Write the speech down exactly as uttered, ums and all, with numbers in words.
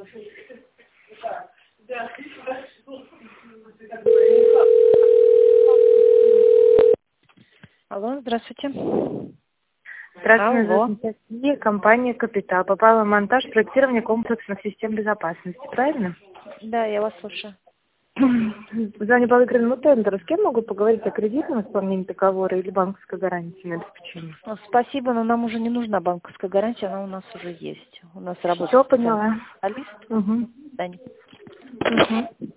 Алло, здравствуйте. Здравствуйте, Алло. здравствуйте. Компания «Капитал». Попала в монтаж проектирования комплексных систем безопасности, правильно? Да, я вас слушаю. Звоню по выигранному тендеру. С кем могу поговорить о кредитном исполнении договора или банковской гарантии на обеспечение? Ну, спасибо, но нам уже не нужна банковская гарантия, она у нас уже есть. У нас работает Все поняла. специалист. Угу. До свидания. Угу.